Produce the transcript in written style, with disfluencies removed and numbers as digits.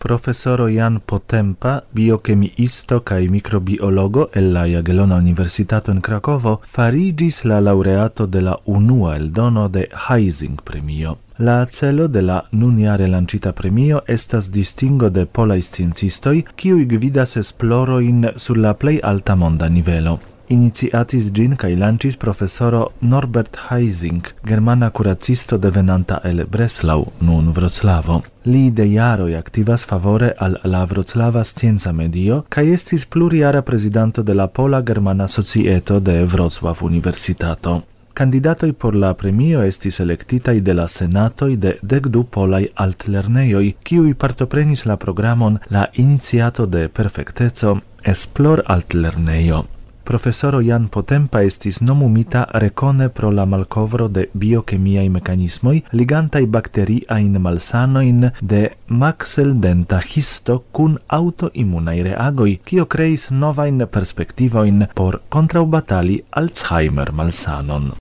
Profesoro Jan Potempa, biochemiisto kaj microbiologo el la Jagiellona Universitato en Krakovo, farigis la laureato de la unua eldono de Heising Premio. La celo de la nunjare lancita premio estas distingo de polaj sciencistoj, kiuj gvidas esplorojn sur la plej alta monda nivelo. Iniciatis gin kaj lancis profesoro Norbert Heising, germana kuracisto devenanta el Breslau, nun Wroclavo. Li de jaroj aktivas favore al la Wroclava scienca medio kaj estis plurjara prezidanto de la Pola-Germana Societo de Wrocław Universitato. Candidatoj por la premio estis elektitaj de la senatoj de 12 polaj altlernejoj, kiuj partoprenis la programon La Iniciato de Perfekteco Esplor Altlernejo. Profesoro Jan Potempa estis nomumita rekone pro la malkovro de biokemiaj mekanismoj ligantaj bakteriajn malsanojn de makseldenta histo kun autoimmunaj reagoj, kio kreis novajn perspektivojn por kontraŭbatali Alzheimer malsanon.